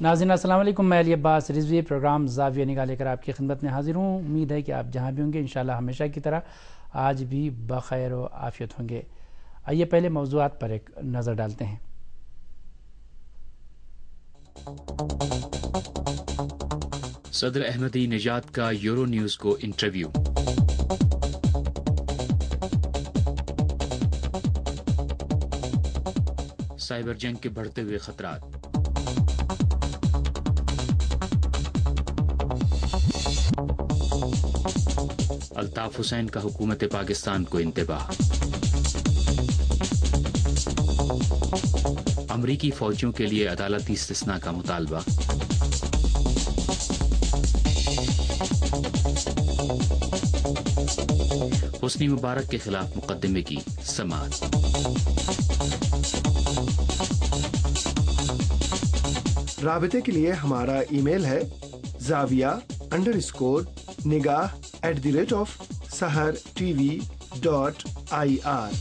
नाज़रीन अस्सलाम वालेकुम, मैं अली अब्बास रिजवी प्रोग्राम ज़ाविया निगाह लेकर आपकी खिदमत में हाजिर हूँ। उम्मीद है कि आप जहाँ भी होंगे इंशाल्लाह हमेशा की तरह आज भी बखैर व आफियत होंगे। आइए पहले मौज़ूआत पर एक नज़र डालते हैं। सदर अहमदी निजाद का यूरो न्यूज़ को इंटरव्यू। साइबर जंग के बढ़ते हुए खतरात। अल्ताफ हुसैन का हुकूमत पाकिस्तान को इंतबाह। अमरीकी फौजियों के लिए अदालती इस्तिस्ना का मुतालबा। हुस्नी मुबारक के खिलाफ मुकदमे की समाअत। राबते के लिए हमारा ईमेल है zavia_nigaah@sahartv.ir।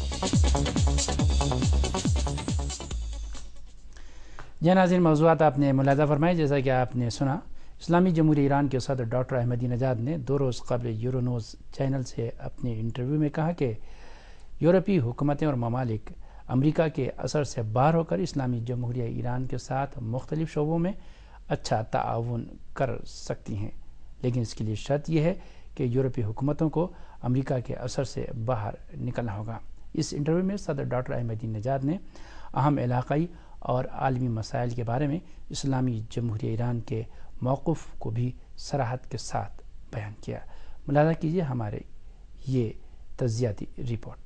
जी नाज़रीन, मौज़ूआत आपने मुलाज़ा फरमाए। जैसा कि आपने सुना, इस्लामी जमहूरियत ईरान के सदर डॉक्टर अहमदी नजाद ने 2 रोज़ कबल यूरो न्यूज़ चैनल से अपने इंटरव्यू में कहा कि यूरोपीय हुकूमतें और ममालिक अमरीका के असर से बाहर होकर इस्लामी जमहूरियत ईरान के साथ मुख्तलिफ शोबों में अच्छा ताआवुन कर सकती हैं, लेकिन इसके लिए शर्त यह है कि यूरोपीय हुकूमतों को अमरीका के असर से बाहर निकलना होगा। इस इंटरव्यू में सदर डॉक्टर अहमदी नजाद ने अहम इलाक़ाई और आलमी मसाइल के बारे में इस्लामी जमहूरियत ईरान के मौक़िफ़ को भी सराहत के साथ बयान किया। मुलाज़ा कीजिए हमारे ये तज़ियाती रिपोर्ट।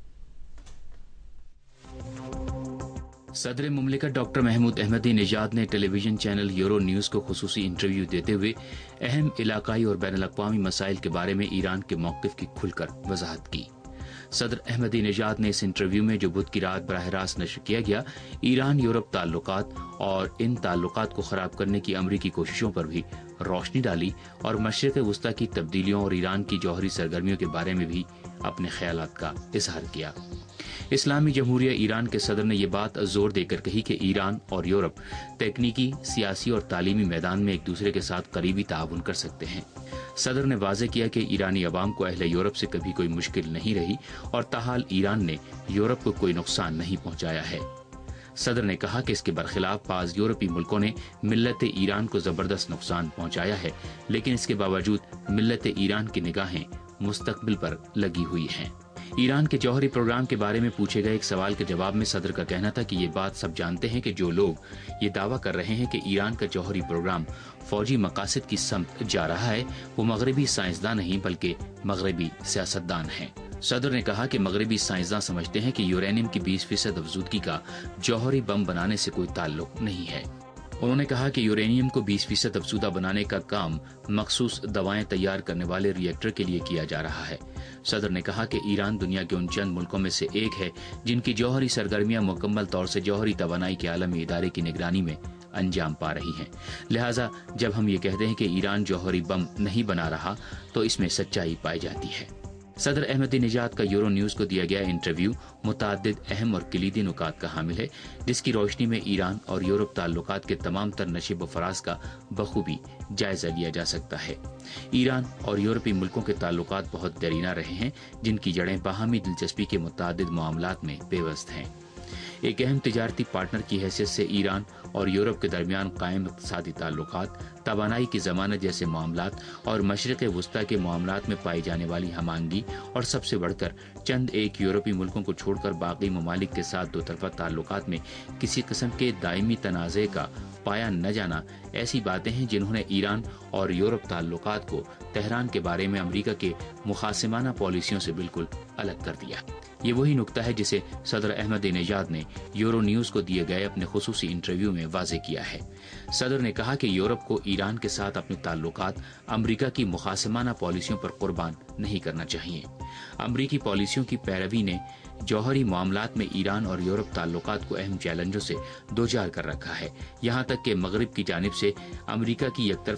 सदर मुमलिकत डॉक्टर महमूद अहमदी निजाद ने टेलीविजन चैनल यूरो न्यूज़ को खुसूसी इंटरव्यू देते हुए अहम इलाकाई और बैनुल-अक़वामी मसाइल के बारे में ईरान के मौक़िफ़ की खुलकर वज़ाहत की। सदर अहमदी निजाद ने इस इंटरव्यू में जो बुध की रात बराह रास्त नशर किया गया, ईरान यूरोप ताल्लुकात और इन ताल्लुकात को ख़राब करने की अमरीकी कोशिशों पर भी रोशनी डाली और मशरिक़ वुस्ता की तब्दीलियों और ईरान की जौहरी सरगर्मियों के बारे में भी अपने ख्यालात का इजहार किया। इस्लामी जमहूरियत ईरान के सदर ने यह बात जोर देकर कही कि ईरान और यूरोप तकनीकी, सियासी और तालीमी मैदान में एक दूसरे के साथ करीबी ताउन कर सकते हैं। सदर ने वाज़ेह किया कि ईरानी अवाम को अहले यूरोप से कभी कोई मुश्किल नहीं रही और ताहाल ईरान ने यूरोप को कोई नुकसान नहीं पहुंचाया है। सदर ने कहा कि इसके बरखिलाफ बाज़ यूरोपीय मुल्कों ने मिल्लत ईरान को ज़बरदस्त नुकसान पहुंचाया है, लेकिन इसके बावजूद मिल्लत ईरान की निगाहें मुस्तकबिल पर लगी हुई हैं। ईरान के जौहरी प्रोग्राम के बारे में पूछे गए एक सवाल के जवाब में सदर का कहना था कि ये बात सब जानते हैं कि जो लोग ये दावा कर रहे हैं कि ईरान का जौहरी प्रोग्राम फौजी मकासद की समत जा रहा है, वो मगरबी साइंसदान नहीं बल्कि मगरबी सियासतदान हैं। सदर ने कहा कि मगरबी साइंसदान समझते हैं कि यूरेनियम की 20% अफजूदगी का जौहरी बम बनाने से कोई ताल्लुक नहीं है। उन्होंने कहा कि यूरेनियम को 20% अफजूदा बनाने का काम मखसूस दवाएं तैयार करने वाले रिएक्टर के लिए किया जा रहा है। सदर ने कहा कि ईरान दुनिया के उन चंद मुल्कों में से एक है जिनकी जौहरी सरगर्मियां मुकम्मल तौर से जौहरी तवानाई के आलमी इदारे की निगरानी में अंजाम पा रही हैं। लिहाजा जब हम ये कहते हैं कि ईरान जौहरी बम नहीं बना रहा तो इसमें सच्चाई पाई जाती है। सदर अहमदी निजाद का यूरो न्यूज़ को दिया गया इंटरव्यू मुताद्दिद अहम और कलीदी नुकात का हामिल है, जिसकी रोशनी में ईरान और यूरोप ताल्लुकात के तमाम तर नशे व फराज का बखूबी जायजा लिया जा सकता है। ईरान और यूरोपीय मुल्कों के ताल्लुकात बहुत दरीना रहे हैं, जिनकी जड़ें बाहमी दिलचस्पी के मुताद्दिद मामलात में पेवस्त हैं। एक अहम तिजारती पार्टनर की हैसियत से ईरान और यूरोप के दरमियान कायम इक़्तिसादी ताल्लुकात, तवानाई की ज़मानत जैसे मामलात और मशरिक़ वुस्ता के मामलात में पाई जाने वाली हमांगी और सबसे बढ़कर चंद एक यूरोपीय मुल्कों को छोड़कर बाकी ममालिक के साथ दो तरफ़ा ताल्लुकात में किसी किस्म के दायमी तनाज़े का पाया न जाना ऐसी बातें हैं जिन्होंने ईरान और यूरोप ताल्लुकात को तेहरान के बारे में अमरीका के मुखासिमाना पॉलिसियों से बिल्कुल अलग कर दिया। ये वही नुक्ता है जिसे सदर अहमदी निजाद ने यूरो न्यूज़ को दिए गए अपने खुसूसी इंटरव्यू में वाज़ेह किया है। सदर ने कहा कि यूरोप को ईरान के साथ अपने ताल्लुकात अमरीका की मुखासिमाना पॉलिसियों पर कुर्बान नहीं करना चाहिए। अमरीकी पॉलिसियों की पैरवी ने जौहरी मामलात में ईरान और यूरोप ताल्लुकात को अहम चैलेंजों से दो चार कर रखा है। यहाँ तक कि मगरिब की जानिब से अमरीका की एकतरफा पॉलिसियों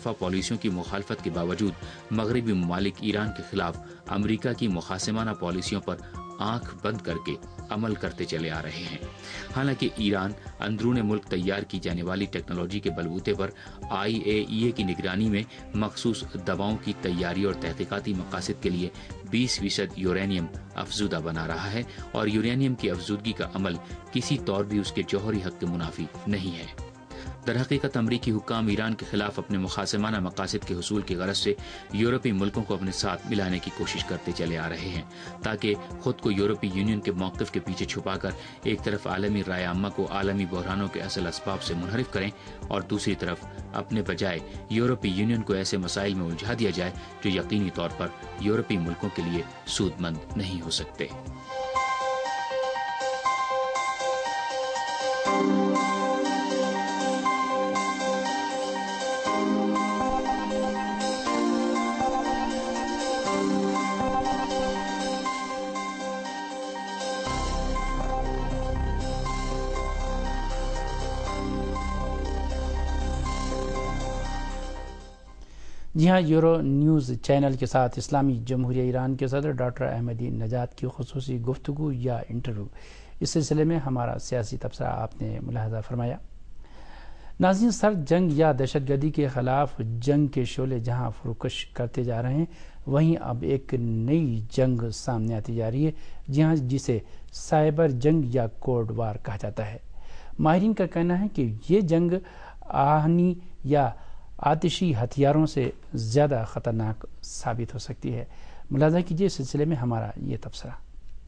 पॉलिसियों की मुखालफत के बावजूद मगरबी ममालिक ईरान के खिलाफ अमेरिका की मुखासिमाना पॉलिसियों पर आंख बंद करके अमल करते चले आ रहे हैं। हालांकि ईरान अंदरूने मुल्क तैयार की जाने वाली टेक्नोलॉजी के बलबूते पर IAEA की निगरानी में मखसूस दवाओं की तैयारी और तहकीकाती मकासद के लिए 20% यूरेनियम अफजूदा बना रहा है और यूरेनियम की अफजूदगी का अमल किसी तौर भी उसके जौहरी हक के मुनाफी नहीं है। दरहकीकत अमरीकी हुक्काम ईरान के खिलाफ अपने मुखासिमाना मकासद के हुसूल की गरज से यूरोपीय मुल्कों को अपने साथ मिलाने की कोशिश करते चले आ रहे हैं, ताकि खुद को यूरोपीय यूनियन के मौक़िफ़ के पीछे छुपाकर एक तरफ आलमी राय आम्मा को आलमी बहरानों के असल असबाब से मुनहरिफ करें और दूसरी तरफ अपने बजाय यूरोपीय यूनियन को ऐसे मसाइल में उलझा दिया जाए जो यकीनी तौर पर यूरोपीय मुल्कों के लिए सूदमंद नहीं हो सकते। जी हाँ, यूरो न्यूज़ चैनल के साथ इस्लामी जमहूरिया ईरान के सदर डॉक्टर अहमदी नजाद की खुसूसी गुफ्तगू या इंटरव्यू, इस सिलसिले में हमारा सियासी तबसरा आपने मुलाहजा फरमाया। नाज़रीन, सर्द जंग या दहशतगर्दी के खिलाफ जंग के शोले जहाँ फरोकश करते जा रहे हैं, वहीं अब एक नई जंग सामने आती जा रही है, जहाँ जिसे साइबर जंग या कोल्ड वार कहा जाता है। माहिरीन का कहना है कि ये जंग आहनी या आतिशी हथियारों से ज़्यादा ख़तरनाक साबित हो सकती है। मुलाज़ा कीजिए इस सिलसिले में हमारा ये तबसरा।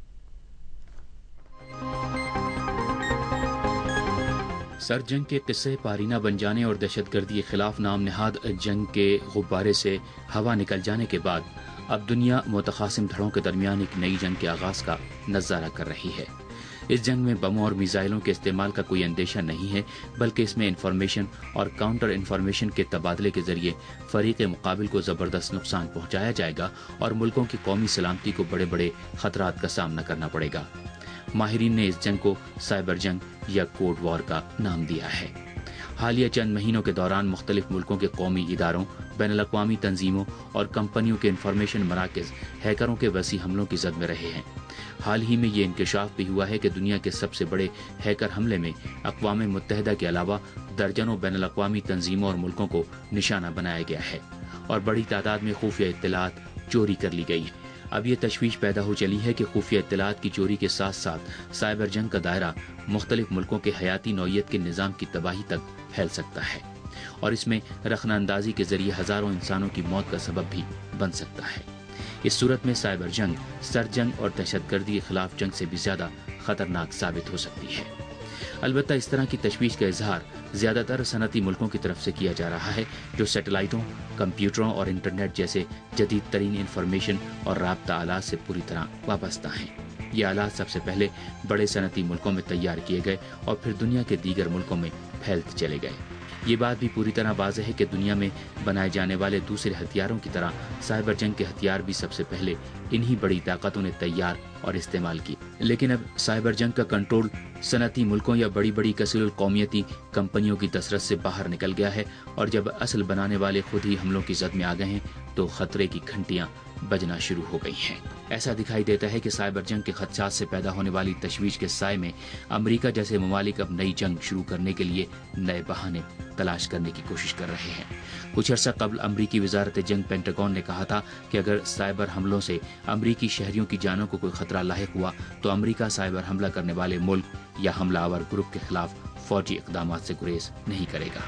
सर्द जंग के किस्से पारीना बन जाने और दहशतगर्दी के खिलाफ नाम नेहाद जंग के गुब्बारे से हवा निकल जाने के बाद अब दुनिया मुतखासिम धड़ों के दरमियान एक नई जंग के आगाज़ का नज़ारा कर रही है। इस जंग में बमों और मिसाइलों के इस्तेमाल का कोई अंदेशा नहीं है, बल्कि इसमें इंफॉर्मेशन और काउंटर इंफॉर्मेशन के तबादले के जरिए फरीक मुकाबिल को ज़बरदस्त नुकसान पहुंचाया जाएगा और मुल्कों की कौमी सलामती को बड़े बड़े खतरात का सामना करना पड़ेगा। माहिरीन ने इस जंग को साइबर जंग या कोल्ड वॉर का नाम दिया है। हालिया चंद महीनों के दौरान मुख्तलिफ मुल्कों के कौमी इदारों, बैनुल-अक़वामी तंजीमों और कंपनियों के इंफॉर्मेशन मराकज़ हैकरों के वसी हमलों की जद में रहे हैं। हाल ही में ये इंकशाफ भी हुआ है कि दुनिया के सबसे बड़े हैकर हमले में अक़वाम मुत्तहिदा के अलावा दर्जनों बैनुल-अक़वामी तंजीमों और मुल्कों को निशाना बनाया गया है और बड़ी तादाद में खुफिया इत्तलात चोरी कर ली गई है। अब ये तशवीश पैदा हो चली है कि खुफिया इत्तलात की चोरी के साथ साथ साइबर जंग का दायरा मुख्तलिफ मुल्कों के हयाती नौइयत के निज़ाम की तबाही तक फैल सकता है और इसमें रखनाअंदाजी के जरिए हज़ारों इंसानों की मौत का सबब भी बन सकता है। इस सूरत में साइबर जंग सर्द जंग और दहशतगर्दी के खिलाफ जंग से भी ज़्यादा खतरनाक साबित हो सकती है। अलबत्ता इस तरह की तशवीश का इजहार ज़्यादातर सनती मुल्कों की तरफ से किया जा रहा है, जो सैटेलाइटों, कंप्यूटरों और इंटरनेट जैसे जदीद तरीन इंफॉर्मेशन और राब्ता आलात से पूरी तरह वाबस्ता हैं। ये आलात सबसे पहले बड़े सनती मुल्कों में तैयार किए गए और फिर दुनिया के दीगर मुल्कों में फैलते चले गए। ये बात भी पूरी तरह वाज़ेह है कि दुनिया में बनाए जाने वाले दूसरे हथियारों की तरह साइबर जंग के हथियार भी सबसे पहले इन्हीं बड़ी ताकतों ने तैयार और इस्तेमाल की। लेकिन अब साइबर जंग का कंट्रोल सनती मुल्कों या बड़ी बड़ी कसीरुल कौमियती कंपनियों की दस्तरस से बाहर निकल गया है और जब असल बनाने वाले खुद ही हमलों की जद में आ गए हैं तो खतरे की घंटियां बजना शुरू हो गई हैं। ऐसा दिखाई देता है कि साइबर जंग के खदशात से पैदा होने वाली तशवीश के साए में अमेरिका जैसे ममालिक अब नई जंग शुरू करने के लिए नए बहाने तलाश करने की कोशिश कर रहे हैं। कुछ अर्सा कबल अमरीकी वजारत जंग पेंटागन ने कहा था कि अगर साइबर हमलों से अमरीकी शहरियों की जानों को कोई खतरा लाहिक हुआ तो अमरीका साइबर हमला करने वाले मुल्क या हमलावर ग्रुप के खिलाफ फौजी इक़दाम से गुरेज नहीं करेगा।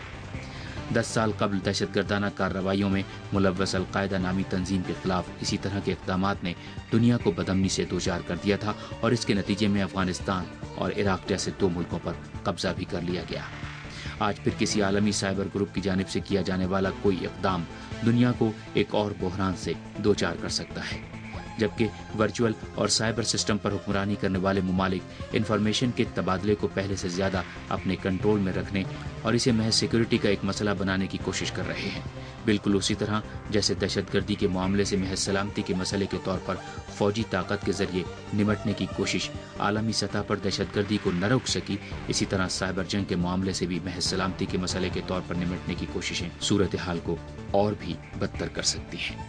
10 साल कबल दहशतगर्दाना कार्रवाइयों में मुलव्वस अल-कायदा नामी तंजीम के खिलाफ इसी तरह के इक़दामात ने दुनिया को बदअमनी से दोचार कर दिया था और इसके नतीजे में अफगानिस्तान और इराक जैसे 2 मुल्कों पर कब्जा भी कर लिया गया। आज फिर किसी आलमी साइबर ग्रुप की जानिब से किया जाने वाला कोई इक़दाम दुनिया को एक और बहरान से दोचार कर सकता है, जबकि वर्चुअल और साइबर सिस्टम पर हुक्मरानी करने वाले ममालिक इंफॉर्मेशन के तबादले को पहले से ज़्यादा अपने कंट्रोल में रखने और इसे महज सिक्योरिटी का एक मसला बनाने की कोशिश कर रहे हैं। بالکل اسی طرح جیسے دہشت گردی کے معاملے سے محض سلامتی کے مسئلے کے طور پر فوجی طاقت کے ذریعے نمٹنے کی کوشش عالمی سطح پر دہشت گردی کو نہ روک سکی، اسی طرح سائبر جنگ کے معاملے سے بھی محض سلامتی کے مسئلے کے طور پر نمٹنے کی کوششیں صورتحال کو اور بھی بدتر کر سکتی ہیں۔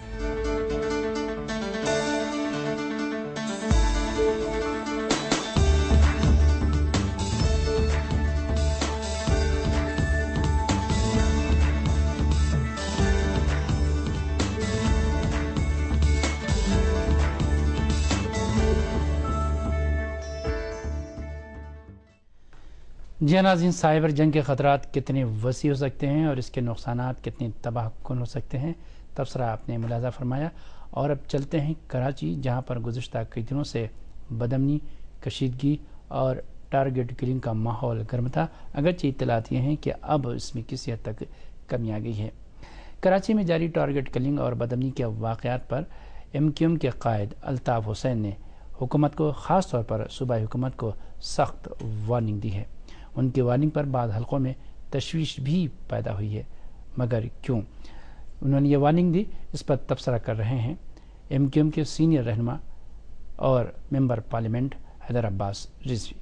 جی ناظرین، سائبر جنگ کے خطرات کتنے وسیع ہو سکتے ہیں اور اس کے نقصانات کتنے تباہ کن ہو سکتے ہیں، تبصرہ آپ نے ملاحظہ فرمایا۔ اور اب چلتے ہیں کراچی، جہاں پر گزشتہ کئی دنوں سے بدامنی، کشیدگی اور ٹارگٹ کلنگ کا ماحول گرم تھا، اگرچہ اطلاعات یہ ہیں کہ اب اس میں کسی حد تک کمی آ گئی ہے۔ کراچی میں جاری ٹارگٹ کلنگ اور بدامنی کے واقعات پر MQM کے قائد الطاف حسین نے حکومت کو، خاص طور پر صوبائی حکومت کو سخت وارننگ دی ہے۔ ان کی وارننگ پر بعض حلقوں میں تشویش بھی پیدا ہوئی ہے، مگر کیوں انہوں نے یہ وارننگ دی، اس پر تبصرہ کر رہے ہیں MQM کے سینئر رہنما اور ممبر پارلیمنٹ حیدر عباس رضوی۔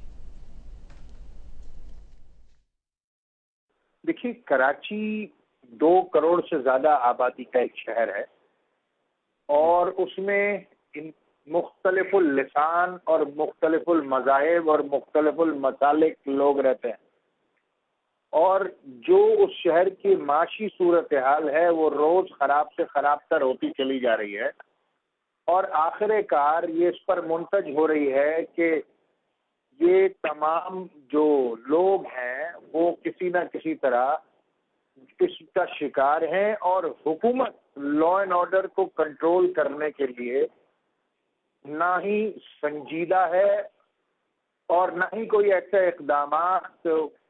دیکھیے، کراچی 2 کروڑ سے زیادہ آبادی کا ایک شہر ہے اور اس میں مختلف اللسان اور مختلف المذاہب اور مختلف المسالک لوگ رہتے ہیں، اور جو اس شہر کی معاشی صورتحال ہے وہ روز خراب سے خراب تر ہوتی چلی جا رہی ہے، اور آخر کار یہ اس پر منتج ہو رہی ہے کہ یہ تمام جو لوگ ہیں وہ کسی نہ کسی طرح اس کا شکار ہیں، اور حکومت لا اینڈ آرڈر کو کنٹرول کرنے کے لیے نہ ہی سنجیدہ ہے اور نہ ہی کوئی ایسے اقدامات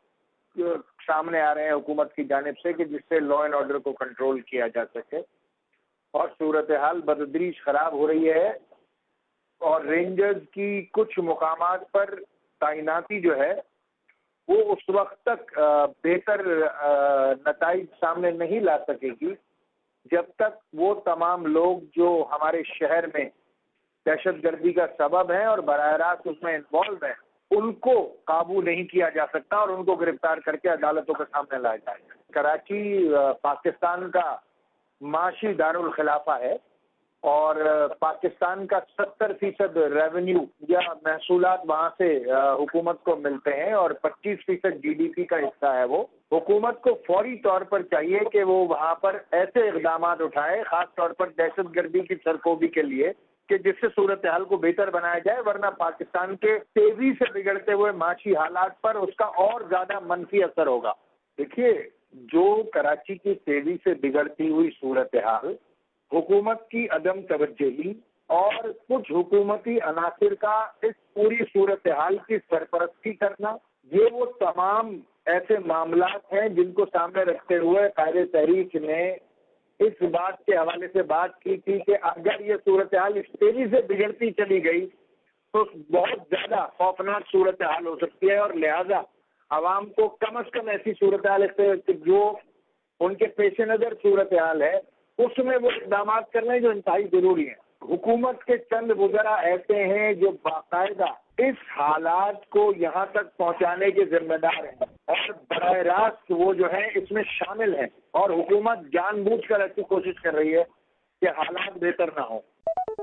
سامنے آ رہے ہیں حکومت کی جانب سے کہ جس سے لا اینڈ آرڈر کو کنٹرول کیا جا سکے، اور صورتحال بتدریج خراب ہو رہی ہے، اور رینجرز کی کچھ مقامات پر تعیناتی جو ہے وہ اس وقت تک بہتر نتائج سامنے نہیں لا سکے گی جب تک وہ تمام لوگ جو ہمارے شہر میں دہشت گردی کا سبب ہیں اور براہ راست اس میں انوالو ہیں ان کو قابو نہیں کیا جا سکتا اور ان کو گرفتار کر کے عدالتوں کے سامنے لایا جائے گا۔ کراچی پاکستان کا معاشی دارالخلافہ ہے اور پاکستان کا 70% ریونیو یا محصولات وہاں سے حکومت کو ملتے ہیں اور 25% GDP کا حصہ ہے وہ۔ حکومت کو فوری طور پر چاہیے کہ وہ وہاں پر ایسے اقدامات اٹھائے، خاص طور پر دہشت گردی کی سرکوبی کے لیے، کہ جس سے صورتحال کو بہتر بنایا جائے، ورنہ پاکستان کے تیزی سے بگڑتے ہوئے معاشی حالات پر اس کا اور زیادہ منفی اثر ہوگا۔ دیکھیے، جو کراچی کی تیزی سے بگڑتی ہوئی صورتحال، حکومت کی عدم توجہی اور کچھ حکومتی عناصر کا اس پوری صورتحال کی سرپرستی کرنا، یہ وہ تمام ایسے معاملات ہیں جن کو سامنے رکھتے ہوئے قائد تحریک نے اس بات کے حوالے سے بات کی تھی کہ اگر یہ صورتحال اس تیزی سے بگڑتی چلی گئی تو بہت زیادہ خوفناک صورتحال ہو سکتی ہے، اور لہذا عوام کو کم از کم ایسی صورتحال جو ان کے پیش نظر صورتحال ہے اس میں وہ اقدامات کرنے جو انتہائی ضروری ہیں۔ حکومت کے چند وزراء ایسے ہیں جو باقاعدہ اس حالات کو یہاں تک پہنچانے کے ذمہ دار ہیں اور براہ راست وہ جو ہیں اس میں شامل ہیں، اور حکومت جان بوجھ کر ایسی کوشش کر رہی ہے کہ حالات بہتر نہ ہوں۔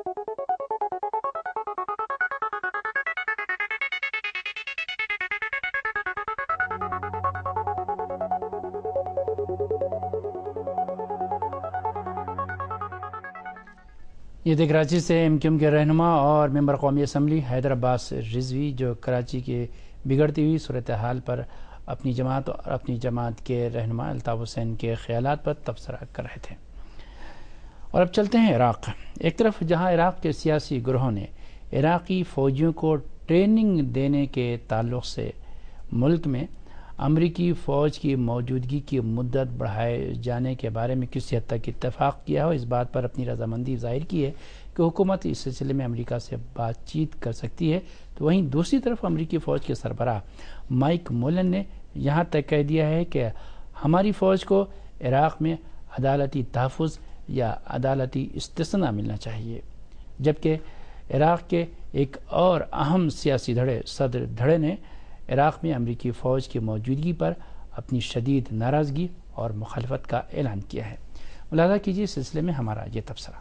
یہ تھے کراچی سے MQM کے رہنما اور ممبر قومی اسمبلی حیدر عباس رضوی، جو کراچی کے بگڑتی ہوئی صورتحال پر اپنی جماعت اور اپنی جماعت کے رہنما الطاف حسین کے خیالات پر تبصرہ کر رہے تھے۔ اور اب چلتے ہیں عراق۔ ایک طرف جہاں عراق کے سیاسی گروہوں نے عراقی فوجیوں کو ٹریننگ دینے کے تعلق سے ملک میں امریکی فوج کی موجودگی کی مدت بڑھائے جانے کے بارے میں کسی حد تک اتفاق کیا ہو، اس بات پر اپنی رضامندی ظاہر کی ہے کہ حکومت اس سلسلے میں امریکہ سے بات چیت کر سکتی ہے، تو وہیں دوسری طرف امریکی فوج کے سربراہ مائک مولن نے یہاں تک کہہ دیا ہے کہ ہماری فوج کو عراق میں عدالتی تحفظ یا عدالتی استثناء ملنا چاہیے، جبکہ عراق کے ایک اور اہم سیاسی دھڑے صدر دھڑے نے عراق میں امریکی فوج کی موجودگی پر اپنی شدید ناراضگی اور مخالفت کا اعلان کیا ہے۔ ملاحظہ کیجیے اس سلسلے میں ہمارا یہ تبصرہ۔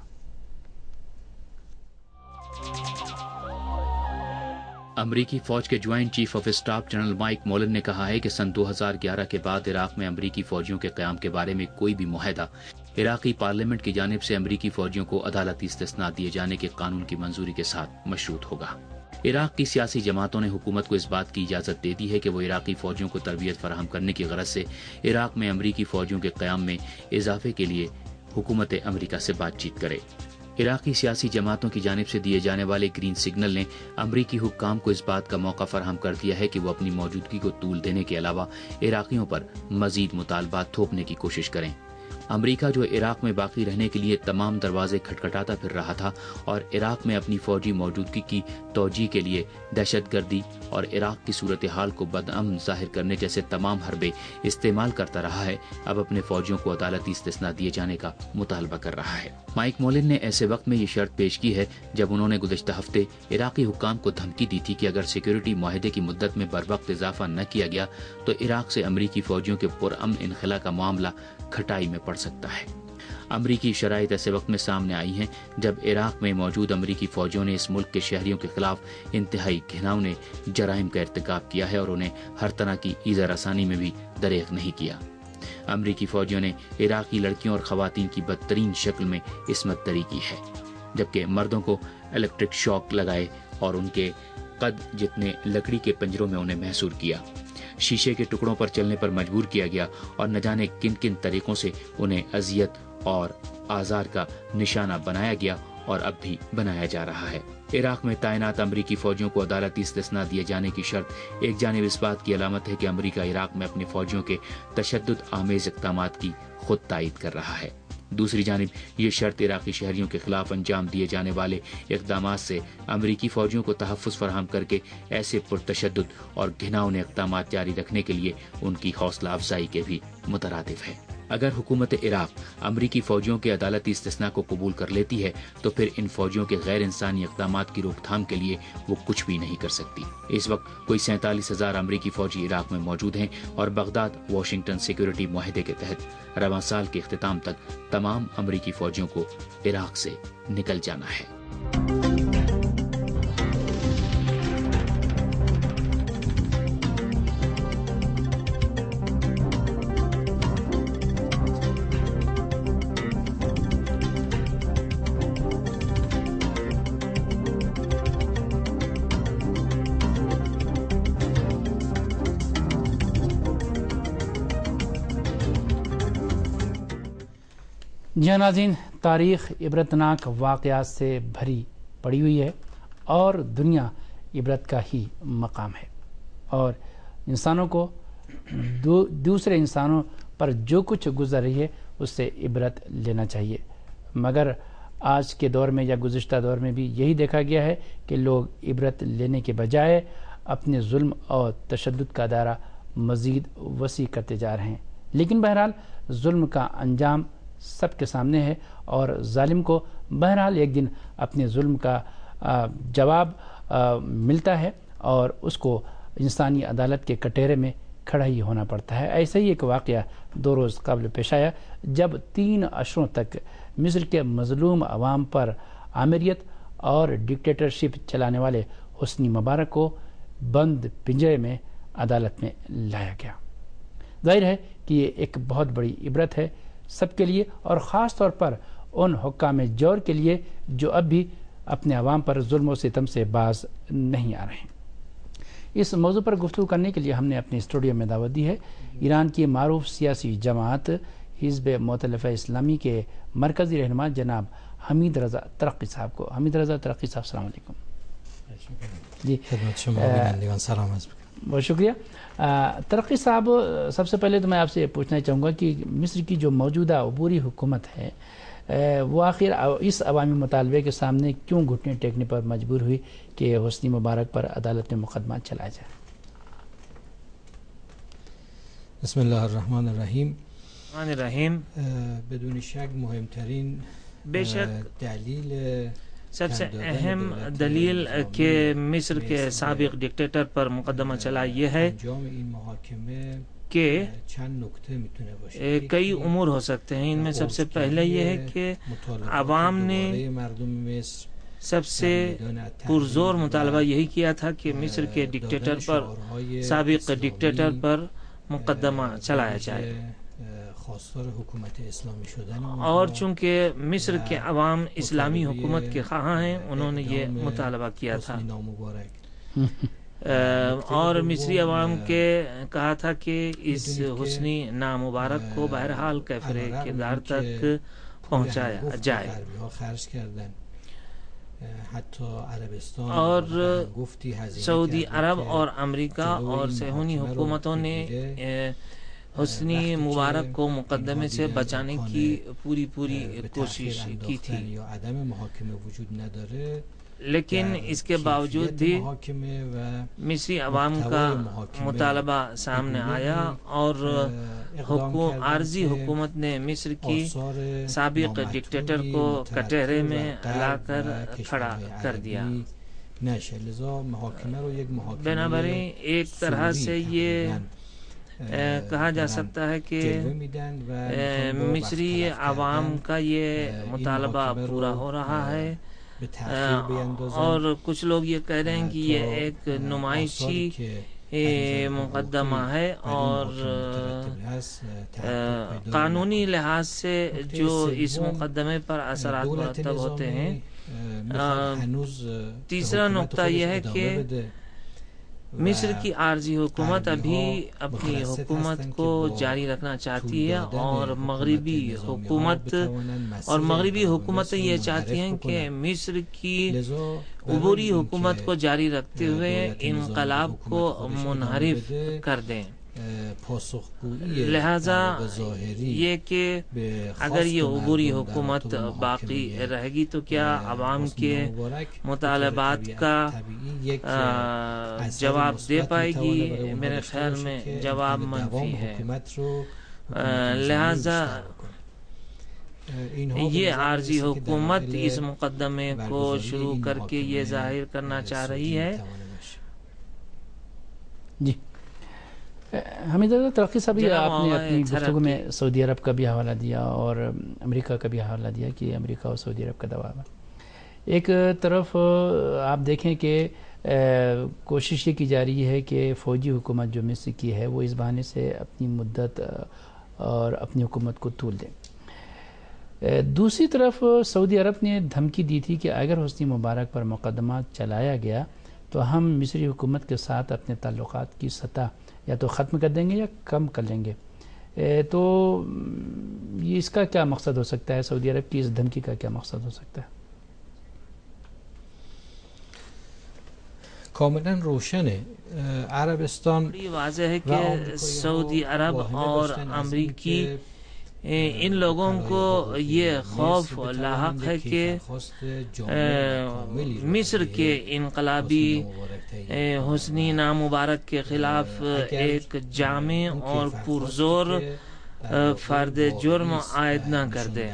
امریکی فوج کے joint chief of staff general Mike Mullen نے کہا ہے کہ سن 2011 کے بعد عراق میں امریکی فوجیوں کے قیام کے بارے میں کوئی بھی معاہدہ عراقی پارلیمنٹ کی جانب سے امریکی فوجیوں کو عدالتی استثناء دیے جانے کے قانون کی منظوری کے ساتھ مشروط ہوگا۔ عراق کی سیاسی جماعتوں نے حکومت کو اس بات کی اجازت دے دی ہے کہ وہ عراقی فوجیوں کو تربیت فراہم کرنے کی غرض سے عراق میں امریکی فوجیوں کے قیام میں اضافے کے لیے حکومت امریکہ سے بات چیت کرے۔ عراقی سیاسی جماعتوں کی جانب سے دیے جانے والے گرین سگنل نے امریکی حکام کو اس بات کا موقع فراہم کر دیا ہے کہ وہ اپنی موجودگی کو طول دینے کے علاوہ عراقیوں پر مزید مطالبات تھوپنے کی کوشش کریں۔ امریکہ جو عراق میں باقی رہنے کے لیے تمام دروازے کھٹکھٹاتا پھر رہا تھا اور عراق میں اپنی فوجی موجودگی کی توجیہ کے لیے دہشت گردی اور عراق کی صورتحال کو بدامن ظاہر کرنے جیسے تمام حربے استعمال کرتا رہا ہے، اب اپنے فوجیوں کو عدالتی استثناء دیے جانے کا مطالبہ کر رہا ہے۔ مائک مولن نے ایسے وقت میں یہ شرط پیش کی ہے جب انہوں نے گزشتہ ہفتے عراقی حکام کو دھمکی دی تھی کہ اگر سیکیورٹی معاہدے کی مدت میں بروقت اضافہ نہ کیا گیا تو عراق سے امریکی فوجیوں کے پرامن انخلا کا معاملہ کھٹائی میں پڑ سکتا ہے۔ امریکی شرائط ایسے وقت میں سامنے آئی ہیں جب عراق میں موجود امریکی فوجیوں نے اس ملک کے شہریوں کے خلاف انتہائی گھناؤنے جرائم کا ارتکاب کیا ہے اور انہیں ہر طرح کی ایذا رسانی میں بھی دریغ نہیں کیا۔ امریکی فوجیوں نے عراقی لڑکیوں اور خواتین کی بدترین شکل میں عصمت دری کی ہے، جبکہ مردوں کو الیکٹرک شاک لگائے اور ان کے قد جتنے لکڑی کے پنجروں میں انہیں محصور کیا، شیشے کے ٹکڑوں پر چلنے پر مجبور کیا گیا اور نہ جانے کن کن طریقوں سے انہیں اذیت اور آزار کا نشانہ بنایا گیا اور اب بھی بنایا جا رہا ہے۔ عراق میں تعینات امریکی فوجیوں کو عدالتی استثناء دیے جانے کی شرط ایک جانب اس بات کی علامت ہے کہ امریکہ عراق میں اپنے فوجیوں کے تشدد آمیز اقدامات کی خود تائید کر رہا ہے، دوسری جانب یہ شرط عراقی شہریوں کے خلاف انجام دیے جانے والے اقدامات سے امریکی فوجیوں کو تحفظ فراہم کر کے ایسے پرتشدد اور گھناؤنے اقدامات جاری رکھنے کے لیے ان کی حوصلہ افزائی کے بھی مترادف ہے۔ اگر حکومت عراق امریکی فوجیوں کے عدالتی استثناء کو قبول کر لیتی ہے تو پھر ان فوجیوں کے غیر انسانی اقدامات کی روک تھام کے لیے وہ کچھ بھی نہیں کر سکتی۔ اس وقت کوئی 47,000 امریکی فوجی عراق میں موجود ہیں اور بغداد واشنگٹن سیکیورٹی معاہدے کے تحت رواں سال کے اختتام تک تمام امریکی فوجیوں کو عراق سے نکل جانا ہے۔ جی ناظرین، تاریخ عبرتناک واقعات سے بھری پڑی ہوئی ہے اور دنیا عبرت کا ہی مقام ہے، اور انسانوں کو دوسرے انسانوں پر جو کچھ گزر رہی ہے اس سے عبرت لینا چاہیے، مگر آج کے دور میں یا گزشتہ دور میں بھی یہی دیکھا گیا ہے کہ لوگ عبرت لینے کے بجائے اپنے ظلم اور تشدد کا دائرہ مزید وسیع کرتے جا رہے ہیں۔ لیکن بہرحال ظلم کا انجام سب کے سامنے ہے اور ظالم کو بہرحال ایک دن اپنے ظلم کا جواب ملتا ہے اور اس کو انسانی عدالت کے کٹہرے میں کھڑا ہی ہونا پڑتا ہے۔ ایسا ہی ایک واقعہ 2 روز قبل پیش آیا جب 3 عشروں تک مصر کے مظلوم عوام پر آمریت اور ڈکٹیٹرشپ چلانے والے حسنی مبارک کو بند پنجرے میں عدالت میں لایا گیا۔ ظاہر ہے کہ یہ ایک بہت بڑی عبرت ہے سب کے لیے، اور خاص طور پر ان حکام جور کے لیے جو اب بھی اپنے عوام پر ظلم و ستم سے باز نہیں آ رہے ہیں۔ اس موضوع پر گفتگو کرنے کے لیے ہم نے اپنے اسٹوڈیو میں دعوت دی ہے ایران کی معروف سیاسی جماعت حزب مؤتلفہ اسلامی کے مرکزی رہنما جناب حمید رضا ترقی صاحب کو۔ حمید رضا ترقی صاحب السلام علیکم۔ جی بہت شکریہ ترقی صاحب۔ سب سے پہلے تو میں آپ سے پوچھنا چاہوں گا کہ مصر کی جو موجودہ عبوری حکومت ہے وہ آخر اس عوامی مطالبے کے سامنے کیوں گھٹنے ٹیکنے پر مجبور ہوئی کہ حسنی مبارک پر عدالت میں مقدمہ چلایا جائے؟ بسم اللہ الرحمن الرحیم۔ رحیم بدون شک مهمترین بے شک دلیل سب سے اہم دلیل کہ مصر کے سابق ڈکٹیٹر پر مقدمہ چلا یہ ہے انجام این محاکمه کہ چند نکته میتونه باشه. کئی امور ہو سکتے ہیں. ان میں سب سے پہلے یہ ہے کہ عوام نے مردم مصر سب سے پرزور مطالبہ یہی کیا تھا کہ مصر کے ڈکٹیٹر پر سابق ڈکٹیٹر پر مقدمہ چلایا جائے. خواستار حکومت اسلامی شدن اور چونکہ مصر کے عوام اسلامی حکومت کے خواہاں ہیں انہوں نے یہ مطالبہ کیا تھا اور مصری عوام کے کہا تھا کہ اس حسنی نامبارک کو بہرحال کیفر کردار تک پہنچایا جائے. اور سعودی عرب اور امریکہ اور صہیونی حکومتوں نے حسنی مبارک کو مقدمے سے بچانے کی پوری کوشش کی تھی. لیکن اس کے باوجود بھی مصری عوام کا مطالبہ سامنے آیا اور عارضی حکومت نے مصر کی سابق ڈکٹیٹر کو کٹہرے میں لا کر کھڑا کر دیا. بنابراین ایک طرح سے یہ کہا جا سکتا ہے کہ مصری عوام کا یہ مطالبہ پورا ہو رہا ہے اور کچھ لوگ یہ کہہ رہے ہیں کہ یہ ایک نمائشی مقدمہ ہے اور قانونی لحاظ سے جو اس مقدمے پر اثرات مرتب ہوتے ہیں. تیسرا نقطہ یہ ہے کہ مصر کی عارضی حکومت ابھی اپنی حکومت کو جاری رکھنا چاہتی ہے اور مغربی حکومتیں یہ چاہتی ہیں کہ مصر کی عبوری حکومت کو جاری رکھتے ہوئے انقلاب کو منحرف کر دیں. لہذا یہ کہ اگر یہ عبوری حکومت باقی رہے گی تو کیا عوام کے مطالبات کا جواب دے پائے گی؟ میرے خیال میں جواب منفی ہے. لہذا یہ عارضی حکومت اس مقدمے کو شروع کر کے یہ ظاہر کرنا چاہ رہی ہے. جی حمید ترقی صاحب، آپ نے اپنی گفتگو میں سعودی عرب کا بھی حوالہ دیا اور امریکہ کا بھی حوالہ دیا کہ امریکہ اور سعودی عرب کا دباؤ ہے. ایک طرف آپ دیکھیں کہ کوشش یہ کی جا رہی ہے کہ فوجی حکومت جو مصر کی ہے وہ اس بہانے سے اپنی مدت اور اپنی حکومت کو طول دیں. دوسری طرف سعودی عرب نے دھمکی دی تھی کہ اگر حسنی مبارک پر مقدمہ چلایا گیا تو ہم مصری حکومت کے ساتھ اپنے تعلقات کی سطح یا تو ختم کر دیں گے یا کم کر لیں گے. تو یہ اس کا کیا مقصد ہو سکتا ہے؟ سعودی عرب کی اس دھمکی کا کیا مقصد ہو سکتا ہے؟ کاملا روشن ہے. عربستان واضح ہے کہ سعودی عرب اور امریکی ان لوگوں کو یہ خوف لاحق ہے کہ مصر کے انقلابی حسنی نامبارک کے خلاف ایک جامع اور پرزور فرد جرم عائد نہ کر دے.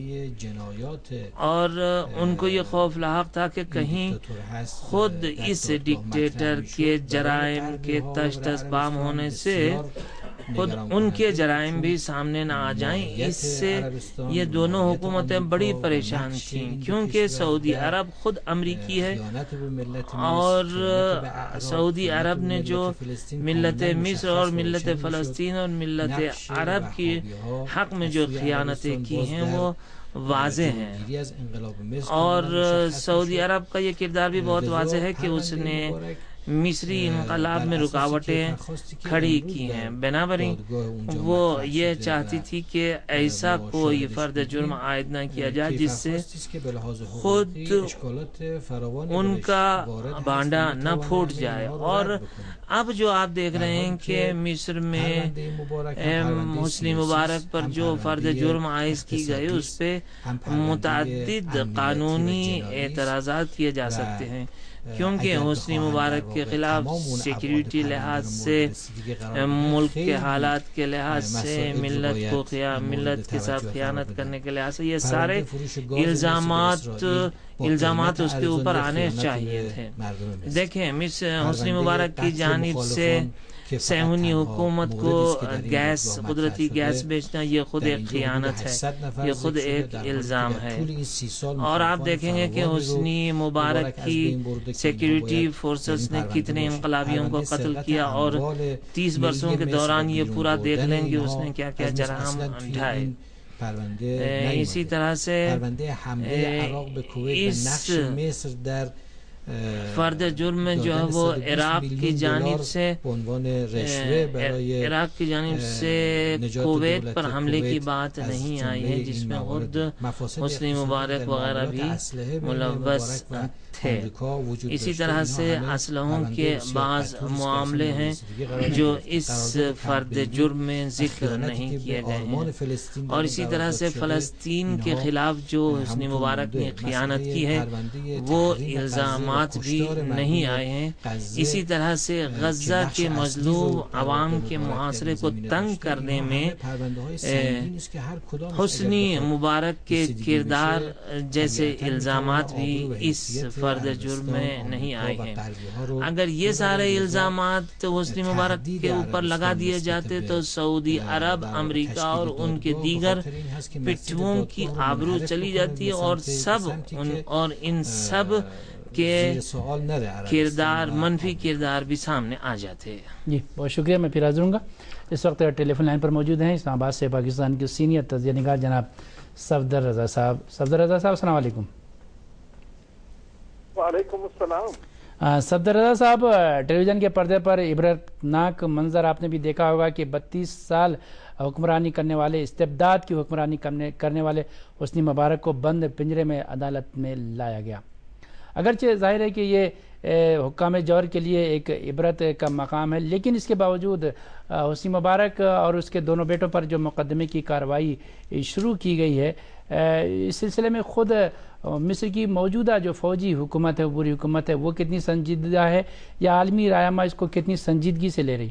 اور ان کو یہ خوف لاحق تھا کہ کہیں خود اس ڈکٹیٹر کے جرائم کے تش تش بام ہونے سے خود ان کے جرائم بھی سامنے نہ آ جائیں. اس سے یہ دونوں حکومتیں بڑی پریشان تھیں کیونکہ سعودی عرب خود امریکی ہے اور سعودی عرب نے جو ملت مصر اور ملت فلسطین اور ملت عرب کے حق میں جو خیانتیں کی ہیں وہ واضح ہیں. اور سعودی عرب کا یہ کردار بھی بہت واضح ہے کہ اس نے مصری انقلاب میں رکاوٹیں کھڑی کی ہیں. بنابراین وہ یہ چاہتی تھی کہ ایسا کوئی فرد جرم عائد نہ کیا جائے جس سے خود ان کا بانڈا نہ پھوٹ جائے. اور اب جو آپ دیکھ رہے ہیں کہ مصر میں حسنی مبارک پر جو فرد جرم عائد کی گئی اس پہ متعدد قانونی اعتراضات کیے جا سکتے ہیں. کیونکہ حسنی مبارک کے خلاف سیکیورٹی لحاظ سے، ملک کے حالات کے لحاظ سے، ملت کے ساتھ خیانت کرنے کے لحاظ سے یہ سارے الزامات اس کے اوپر آنے چاہیے تھے. دیکھیں حسنی مبارک کی جانب سے صہیونی حکومت کو قدرتی گیس بیچنا یہ خود ایک خیانت ہے، یہ خود ایک الزام ہے. اور آپ دیکھیں گے کہ حسنی مبارک کی سیکیورٹی فورسز نے کتنے انقلابیوں کو قتل کیا، اور 30 برسوں کے دوران یہ پورا دیکھ لیں گے اس نے کیا کیا جرائم ڈھائے. اسی طرح سے اس فرد جرم جو ہے وہ عراق کی جانب سے کویت پر حملے کی بات نہیں آئی ہے، جس میں خود حسنی مبارک وغیرہ بھی ملوث تھے. اسی طرح سے اسلحوں کے بعض معاملے ہیں جو اس فرد جرم میں ذکر نہیں کیے گئے ہیں، اور اسی طرح سے فلسطین کے خلاف جو حسنی مبارک نے خیانت کی ہے وہ الزامات بھی نہیں آئے ہیں. اسی طرح سے غزہ کے مظلوم عوام کے محاصرے کو تنگ کرنے میں حسنی مبارک کے کردار جیسے الزامات بھی اس فرد جرم میں نہیں آئے ہیں. اگر یہ سارے الزامات حسنی مبارک کے اوپر لگا دیے جاتے تو سعودی عرب، امریکہ اور ان کے دیگر پٹھوؤں کی آبرو چلی جاتی اور ان سب کے منفی کردار بھی سامنے آ جاتے. جی بہت شکریہ. میں پھر حاضر ہوں گا. اس وقت ٹیلی فون لائن پر موجود ہیں اسلام آباد سے پاکستان کے سینئر تجزیہ نگار جناب صفدر رضا صاحب. صفدر رضا صاحب السلام علیکم. وعلیکم السلام. صفدر رضا صاحب، ٹیلی ویژن کے پردے پر عبرتناک منظر آپ نے بھی دیکھا ہوگا کہ 32 سال حکمرانی کرنے والے، استبداد کی حکمرانی کرنے والے حسنی مبارک کو بند پنجرے میں عدالت میں لایا گیا. اگرچہ ظاہر ہے کہ یہ حکام جور کے لیے ایک عبرت کا مقام ہے، لیکن اس کے باوجود حسنی مبارک اور اس کے دونوں بیٹوں پر جو مقدمے کی کارروائی شروع کی گئی ہے، اس سلسلے میں خود مصر کی موجودہ جو فوجی حکومت ہے، پوری حکومت ہے، وہ کتنی سنجیدہ ہے یا عالمی رائمہ اس کو کتنی سنجیدگی سے لے رہی؟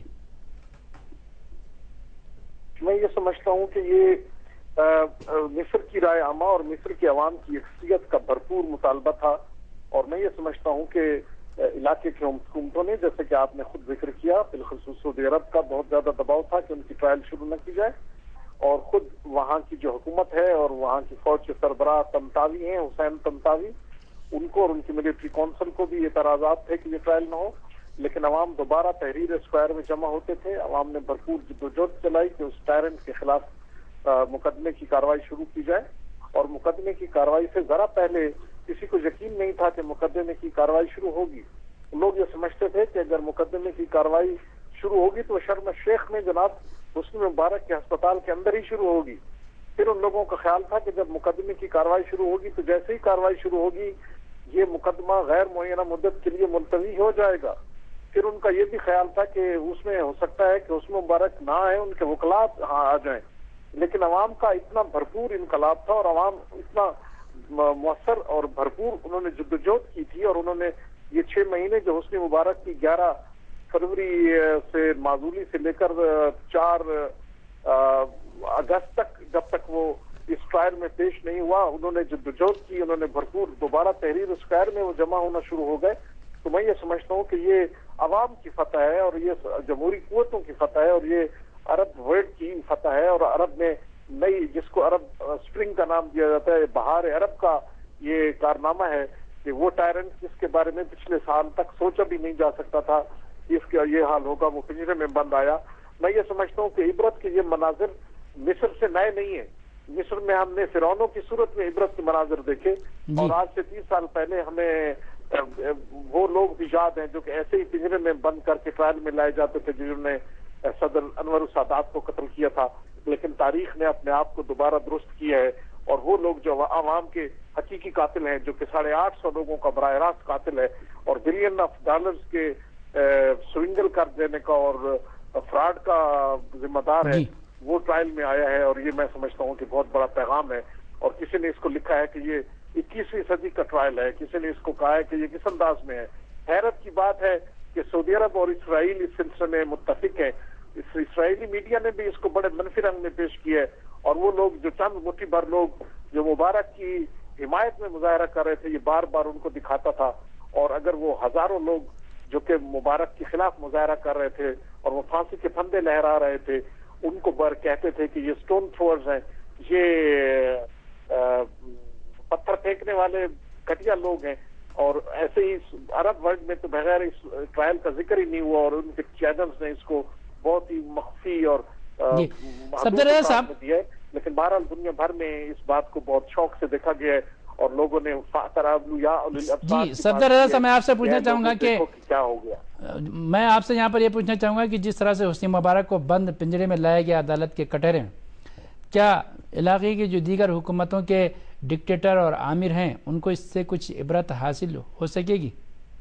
میں یہ سمجھتا ہوں کہ یہ مصر کی رائے عامہ اور مصر کے عوام کی یکسویت کا بھرپور مطالبہ تھا، اور میں یہ سمجھتا ہوں کہ علاقے کی حکومتوں نے، جیسے کہ آپ نے خود ذکر کیا، بالخصوص سعودی عرب کا بہت زیادہ دباؤ تھا کہ ان کی ٹرائل شروع نہ کی جائے، اور خود وہاں کی جو حکومت ہے اور وہاں کی فوج کے سربراہ طنطاوی ہیں، حسین طنطاوی، ان کو اور ان کی ملٹری کونسل کو بھی اعتراضات تھے کہ یہ ٹرائل نہ ہو. لیکن عوام دوبارہ تحریر اسکوائر میں جمع ہوتے تھے. عوام نے بھرپور جدوجہد چلائی کہ اس ٹائرنٹ کے خلاف مقدمے کی کارروائی شروع کی جائے، اور مقدمے کی کارروائی سے ذرا پہلے کسی کو یقین نہیں تھا کہ مقدمے کی کارروائی شروع ہوگی. لوگ یہ سمجھتے تھے کہ اگر مقدمے کی کارروائی شروع ہوگی تو شرم الشیخ میں جناب حسنی مبارک کے ہسپتال کے اندر ہی شروع ہوگی. پھر ان لوگوں کا خیال تھا کہ جب مقدمے کی کارروائی شروع ہوگی تو جیسے ہی کارروائی شروع ہوگی یہ مقدمہ غیر معینہ مدت کے لیے ملتوی ہو جائے گا. پھر ان کا یہ بھی خیال تھا کہ اس میں ہو سکتا ہے کہ حسنی مبارک نہ آئے، ان کے وکلاء آ جائیں. لیکن عوام کا اتنا بھرپور انقلاب تھا اور عوام اتنا مؤثر اور بھرپور انہوں نے جدوجہد کی تھی، اور انہوں نے یہ 6 مہینے جو حسنی مبارک کی 11 فروری سے معزولی سے لے کر 4 اگست تک، جب تک وہ اس ٹرائل میں پیش نہیں ہوا، انہوں نے جدوجہد کی، انہوں نے بھرپور دوبارہ تحریر اسکوائر میں وہ جمع ہونا شروع ہو گئے. تو میں یہ سمجھتا ہوں کہ یہ عوام کی فتح ہے اور یہ جمہوری قوتوں کی فتح ہے اور یہ عرب ورلڈ کی فتح ہے، اور عرب میں نئی، جس کو عرب اسپرنگ کا نام دیا جاتا ہے، بہار عرب کا یہ کارنامہ ہے کہ وہ ٹائرنٹ جس کے بارے میں پچھلے سال تک سوچا بھی نہیں جا سکتا تھا اس کا یہ حال ہوگا، وہ پنجرے میں بند آیا. میں یہ سمجھتا ہوں کہ عبرت کے یہ مناظر مصر سے نئے نہیں ہیں. مصر میں ہم نے فرعونوں کی صورت میں عبرت کے مناظر دیکھے، اور آج سے 30 سال پہلے ہمیں وہ لوگ بھی یاد ہیں جو کہ ایسے ہی پنجرے میں بند کر کے ٹرائل میں لائے جاتے تھے، جنہوں نے صدر انور السادات کو قتل کیا تھا. لیکن تاریخ نے اپنے آپ کو دوبارہ درست کیا ہے، اور وہ لوگ جو عوام کے حقیقی قاتل ہیں، جو کہ 850 لوگوں کا براہ راست قاتل ہے اور بلین آف ڈالرز کے سوئنگل کر دینے کا اور فراڈ کا ذمہ دار ہے، وہ ٹرائل میں آیا ہے. اور یہ میں سمجھتا ہوں کہ بہت بڑا پیغام ہے. اور کسی نے اس کو لکھا ہے کہ یہ 21ویں صدی کا ٹرائل ہے، کسی نے اس کو کہا ہے کہ یہ کس انداز میں ہے حیرت کی بات ہے کہ سعودی عرب اور اسرائیل اس سلسلے میں متفق ہیں. اسرائیلی میڈیا نے بھی اس کو بڑے منفی رنگ میں پیش کیا ہے, اور وہ لوگ جو چند مٹھی بھر لوگ جو مبارک کی حمایت میں مظاہرہ کر رہے تھے, یہ بار بار ان کو دکھاتا تھا. اور اگر وہ ہزاروں لوگ جو کہ مبارک کے خلاف مظاہرہ کر رہے تھے اور وہ پھانسی کے پھندے لہرا رہے تھے, ان کو بر کہتے تھے کہ یہ سٹون تھروئرز ہیں, یہ پتھر پھینکنے والے گھٹیا لوگ ہیں. اور ایسے ہی عرب ورلڈ میں تو بغیر اس ٹرائل کا ذکر ہی نہیں ہوا, اور ان کے چینلز نے اس کو بہت ہی مخفی اور صدر صاحب دیا ہے. لیکن بہرحال دنیا بھر میں اس بات کو بہت شوق سے دیکھا گیا ہے, اور لوگوں نے جی صدر رضا, میں آپ سے پوچھنا چاہوں گا کہ کیا ہو گیا. میں آپ سے یہاں پر یہ پوچھنا چاہوں گا کہ جس طرح سے حسنی مبارک کو بند پنجرے میں لایا گیا عدالت کے کٹہرے میں, کیا علاقے کی جو دیگر حکومتوں کے ڈکٹیٹر اور آمر ہیں ان کو اس سے کچھ عبرت حاصل ہو سکے گی؟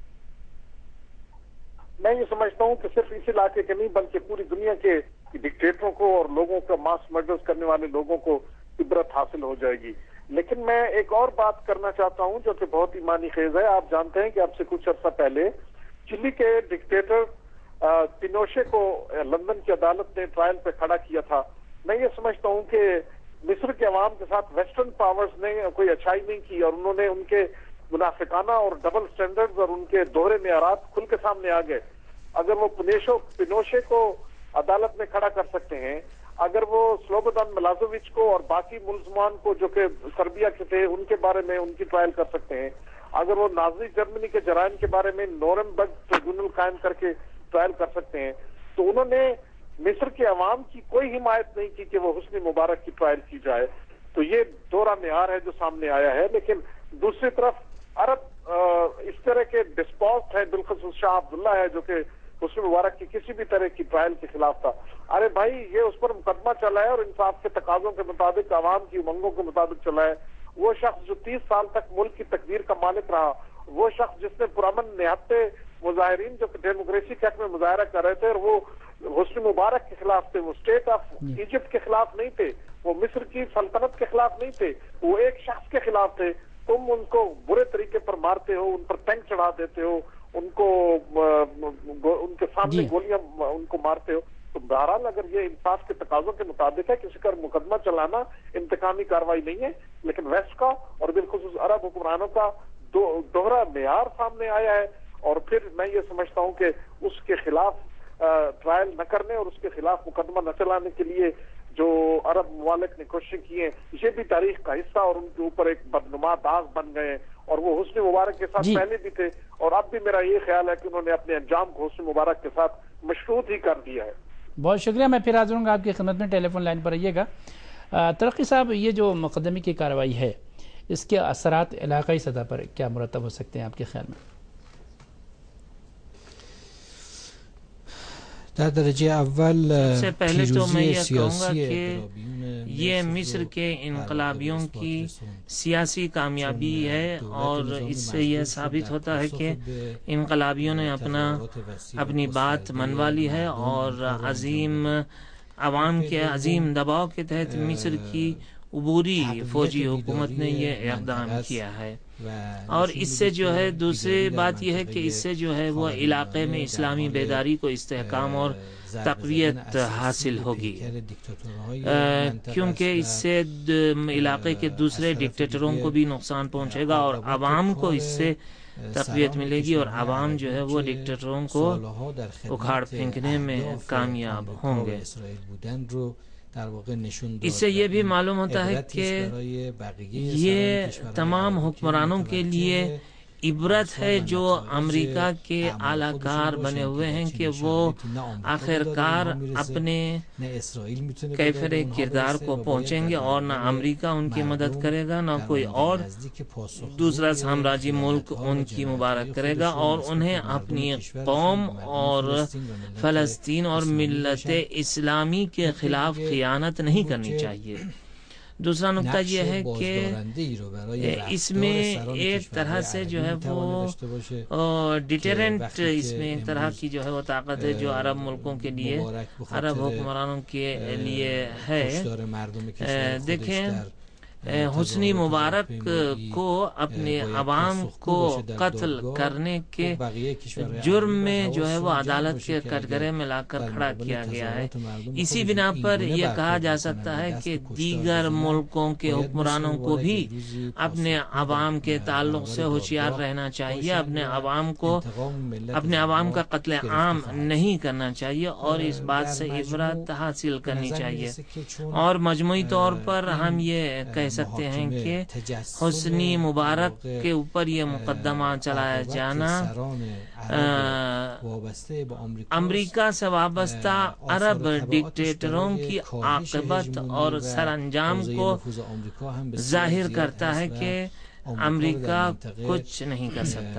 میں یہ سمجھتا ہوں کہ صرف اس علاقے کے نہیں بلکہ پوری دنیا کے ڈکٹیٹروں کو اور لوگوں کا ماس مرڈرز کرنے والے لوگوں کو عبرت حاصل ہو جائے گی. لیکن میں ایک اور بات کرنا چاہتا ہوں جو کہ بہت ہی معنی خیز ہے. آپ جانتے ہیں کہ اب سے کچھ عرصہ پہلے چلی کے ڈکٹیٹر پینوشے کو لندن کی عدالت نے ٹرائل پہ کھڑا کیا تھا. میں یہ سمجھتا ہوں کہ مصر کے عوام کے ساتھ ویسٹرن پاورز نے کوئی اچھائی نہیں کی, اور انہوں نے ان کے منافقانہ اور ڈبل سٹینڈرڈز اور ان کے دوہرے معیارات کھل کے سامنے آ گئے. اگر وہ پینوشے کو عدالت میں کھڑا کر سکتے ہیں, اگر وہ سلوبودان ملازووچ کو اور باقی ملزمان کو جو کہ سربیا کے تھے ان کے بارے میں ان کی ٹرائل کر سکتے ہیں, اگر وہ نازی جرمنی کے جرائم کے بارے میں نورنبرگ ٹریبیونل قائم کر کے ٹرائل کر سکتے ہیں, تو انہوں نے مصر کے عوام کی کوئی حمایت نہیں کی کہ وہ حسنی مبارک کی ٹرائل کی جائے. تو یہ دوہرا معیار ہے جو سامنے آیا ہے. لیکن دوسری طرف عرب اس طرح کے ڈسپوٹ ہیں, بالخصوص شاہ عبداللہ ہے جو کہ حسنی مبارک کی کسی بھی طرح کی ٹرائل کے خلاف تھا. ارے بھائی, یہ اس پر مقدمہ چلا ہے اور انصاف کے تقاضوں کے مطابق, عوام کی امنگوں کے مطابق چلا ہے. وہ شخص جو 30 سال تک ملک کی تقدیر کا مالک رہا, وہ شخص جس نے پرامن نہتے مظاہرین جو کہ ڈیموکریسی کے حق میں مظاہرہ کر رہے تھے, اور وہ حسنی مبارک کے خلاف تھے, وہ اسٹیٹ آف ایجپٹ کے خلاف نہیں تھے, وہ مصر کی سلطنت کے خلاف نہیں تھے, وہ ایک شخص کے خلاف تھے. تم ان کو برے طریقے پر مارتے ہو, ان پر ٹینک چڑھا دیتے ہو, ان کو ان کے سامنے گولیاں ان کو مارتے ہو. تو بہرحال اگر یہ انصاف کے تقاضوں کے مطابق ہے, کسی کا مقدمہ چلانا انتقامی کارروائی نہیں ہے. لیکن ویسٹ کا اور بالخصوص عرب حکمرانوں کا دوہرا معیار سامنے آیا ہے, اور پھر میں یہ سمجھتا ہوں کہ اس کے خلاف ٹرائل نہ کرنے اور اس کے خلاف مقدمہ نہ چلانے کے لیے جو عرب ممالک نے کوششیں کی ہیں, یہ بھی تاریخ کا حصہ اور ان کے اوپر ایک بدنما داغ بن گئے ہیں. اور وہ حسنی مبارک کے ساتھ پہلے بھی تھے, اور اب بھی میرا یہ خیال ہے کہ انہوں نے اپنے انجام کو حسنی مبارک کے ساتھ مشروط ہی کر دیا ہے. بہت شکریہ. میں پھر حاضر ہوں گا آپ کی خدمت میں, ٹیلی فون لائن پر رہیے گا. ترقی صاحب, یہ جو مقدمے کی کارروائی ہے, اس کے اثرات علاقائی سطح پر کیا مرتب ہو سکتے ہیں آپ کے خیال میں؟ در درجه اول سے پہلے تو میں یہ کہوں گا کہ یہ مصر کے انقلابیوں کی سیاسی کامیابی ہے, اور اس سے یہ ثابت ہوتا ہے کہ انقلابیوں نے اپنی بات منوا لی ہے, اور عظیم عوام کے عظیم دباؤ کے تحت مصر کی عبوری فوجی حکومت نے یہ اقدام کیا ہے. اور اس سے جو ہے دوسری بات یہ ہے کہ اس سے جو ہے وہ علاقے میں اسلامی بیداری کو استحکام اور تقویت حاصل ہوگی, کیونکہ اس سے علاقے کے دوسرے ڈکٹیٹروں کو بھی نقصان پہنچے گا, اور عوام کو اس سے تقویت ملے گی, اور عوام جو ہے وہ ڈکٹیٹروں کو اکھاڑ پھینکنے میں کامیاب ہوں گے. اس سے یہ بھی معلوم ہوتا ہے کہ یہ تمام حکمرانوں کے لیے عبرت ہے جو امریکہ کے اعلی کار بنے ہوئے ہیں کہ وہ آخرکار اپنے کیفر کردار کو پہنچیں گے, اور نہ امریکہ ان کی مدد کرے گا, نہ کوئی اور دوسرا سامراجی ملک ان کی مبارک کرے گا, اور انہیں اپنی قوم اور فلسطین اور ملت اسلامی کے خلاف خیانت نہیں کرنی چاہیے. دوسرا نقطہ یہ ہے کہ اس میں ایک طرح سے جو ہے وہ ڈیٹرنٹ, اس میں ایک طرح کی جو ہے وہ طاقت ہے جو عرب ملکوں کے لیے, عرب حکمرانوں کے لیے ہے. دیکھیں حسنی مبارک کو اپنے عوام کو قتل کرنے کے جرم میں جو ہے وہ عدالت کے کٹگرے میں لا کر کھڑا کیا گیا ہے. اسی بنا پر یہ کہا جا سکتا ہے کہ دیگر ملکوں کے حکمرانوں کو بھی اپنے عوام کے تعلق سے ہوشیار رہنا چاہیے, اپنے عوام کا قتل عام نہیں کرنا چاہیے اور اس بات سے عبرت حاصل کرنی چاہیے. اور مجموعی طور پر ہم یہ کہہ سکتے ہیں کہ حسنی مبارک کے اوپر یہ مقدمہ چلایا جانا امریکہ سے وابستہ عرب ڈکٹیٹروں کی عاقبت اور سر انجام کو ظاہر کرتا ہے کہ امریکہ کچھ نہیں کر سکتا,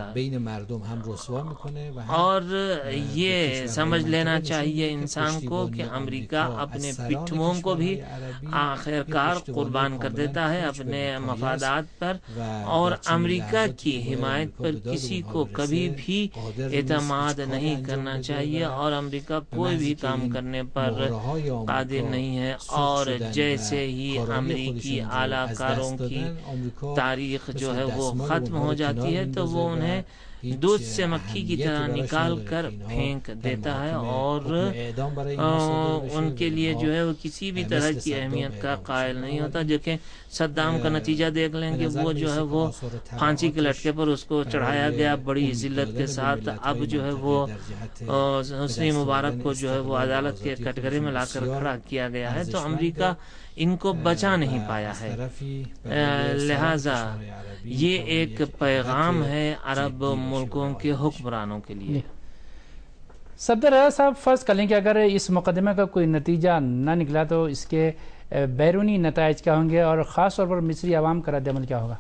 اور یہ سمجھ لینا چاہیے انسان کو کہ امریکہ اپنے پٹھوؤں کو بھی آخر کار قربان کر دیتا ہے اپنے مفادات پر, اور امریکہ کی حمایت پر کسی کو کبھی بھی اعتماد نہیں کرنا چاہیے, اور امریکہ کوئی بھی کام کرنے پر قادر نہیں ہے. اور جیسے ہی امریکی اعلی کاروں کی تاریخ جو ہے وہ ختم ہو جاتی ہے تو وہ انہیں دودھ سے مکھی کی طرح نکال کر پھینک دیتا ہے, اور ان کے لیے جو ہے وہ کسی بھی طرح کی اہمیت کا قائل نہیں ہوتا. دیکھیں صدام کا نتیجہ دیکھ لیں کہ وہ جو ہے وہ پھانسی کے لٹکے پر اس کو چڑھایا گیا بڑی ذلت کے ساتھ. اب جو ہے وہ حسنی مبارک کو جو ہے وہ عدالت کے کٹگرے میں لا کر کھڑا کیا گیا ہے, تو امریکہ ان کو بچا نہیں پایا ہے. لہذا یہ ایک پیغام ہے عرب ملکوں کے حکمرانوں کے لیے. صدر صاحب, فرض کر لیں کہ اگر اس مقدمے کا کوئی نتیجہ نہ نکلا تو اس کے بیرونی نتائج کیا ہوں گے, اور خاص طور پر مصری عوام کا رد عمل کیا ہوگا؟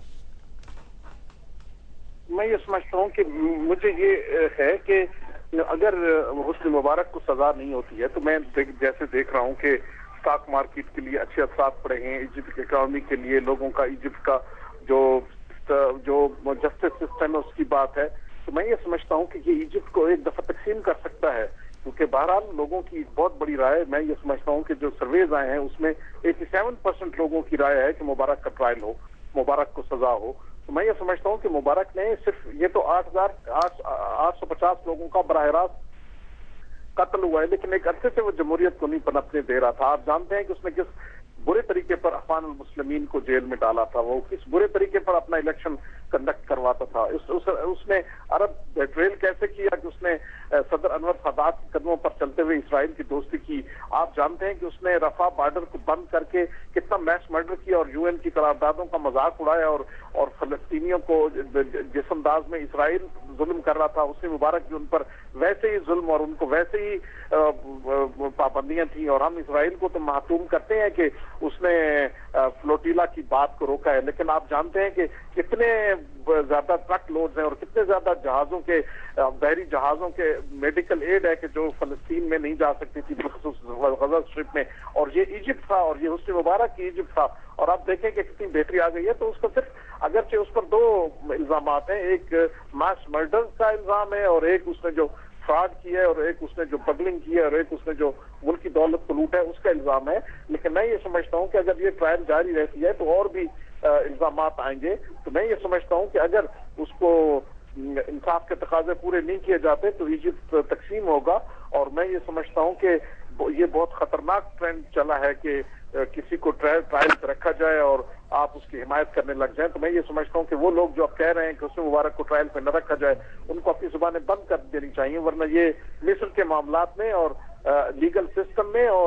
میں یہ سمجھتا ہوں کہ مجھے یہ ہے کہ اگر حسنی مبارک کو سزا نہیں ہوتی ہے تو میں جیسے دیکھ رہا ہوں کہ اسٹاک مارکیٹ کے لیے اچھے اثرات پڑے ہیں, ایجپٹ کی اکانومی کے لیے, لوگوں کا ایجپٹ کا جو جسٹس سسٹم ہے اس کی بات ہے, تو میں یہ سمجھتا ہوں کہ یہ ایجپٹ کو ایک دفعہ تقسیم کر سکتا ہے, کیونکہ بہرحال لوگوں کی بہت بڑی رائے, میں یہ سمجھتا ہوں کہ جو سرویز آئے ہیں اس میں 87% لوگوں کی رائے ہے کہ مبارک کا ٹرائل ہو, مبارک کو سزا ہو. تو میں یہ سمجھتا ہوں کہ مبارک نے صرف یہ تو 850 لوگوں کا براہ راست قتل ہوا ہے, لیکن ایک عرصے سے وہ جمہوریت کو نہیں پنپنے دے رہا تھا. آپ جانتے ہیں کہ اس نے کس برے طریقے پر اخوان المسلمین کو جیل میں ڈالا تھا, وہ کس برے طریقے پر اپنا الیکشن کنڈکٹ کرواتا تھا. اس نے عرب بیٹریل کیسے کیا کہ اس نے صدر انور سادات کے قدموں پر چلتے ہوئے اسرائیل کی دوستی کی. آپ جانتے ہیں کہ اس نے رفح بارڈر کو بند کر کے کتنا میس مرڈر کیا اور UN کی قراردادوں کا مذاق اڑایا, اور فلسطینیوں کو جس انداز میں اسرائیل ظلم کر رہا تھا حسنی مبارک بھی ان پر ویسے ہی ظلم اور ان کو ویسے ہی پابندیاں تھیں. اور ہم اسرائیل کو تو محتوم کرتے ہیں کہ اس نے فلوٹیلا کی بات کو روکا ہے, لیکن آپ جانتے ہیں کہ کتنے زیادہ ٹرک لوڈز ہیں اور کتنے زیادہ جہازوں کے بحری جہازوں کے میڈیکل ایڈ ہے کہ جو فلسطین میں نہیں جا سکتی تھی, بالخصوص غزہ اسٹرپ میں, اور یہ ایجپٹ تھا اور یہ حسنی مبارک کی ایجپٹ تھا. اور آپ دیکھیں کہ کتنی بہتری آ گئی ہے. تو اس کو صرف اگرچہ اس پر 2 الزامات ہیں, ایک ماس مرڈر کا الزام ہے اور ایک اس نے جو فراڈ کیا ہے اور ایک اس نے جو بگلنگ کی ہے اور ایک اس نے جو ملکی دولت کو لوٹا ہے اس کا الزام ہے. لیکن میں یہ سمجھتا ہوں کہ اگر یہ ٹرائل جاری رہتی ہے تو اور بھی الزامات آئیں گے. تو میں یہ سمجھتا ہوں کہ اگر اس کو انصاف کے تقاضے پورے نہیں کیے جاتے تو ایجپٹ تقسیم ہوگا. اور میں یہ سمجھتا ہوں کہ یہ بہت خطرناک ٹرینڈ چلا ہے کہ کسی کو ٹرائل پہ رکھا جائے اور آپ اس کی حمایت کرنے لگ جائیں. تو میں یہ سمجھتا ہوں کہ وہ لوگ جو اب کہہ رہے ہیں کہ حسنی مبارک کو ٹرائل پہ نہ رکھا جائے ان کو اپنی زبانیں بند کر دینی چاہیے, ورنہ یہ مصر کے معاملات میں اور لیگل سسٹم میں اور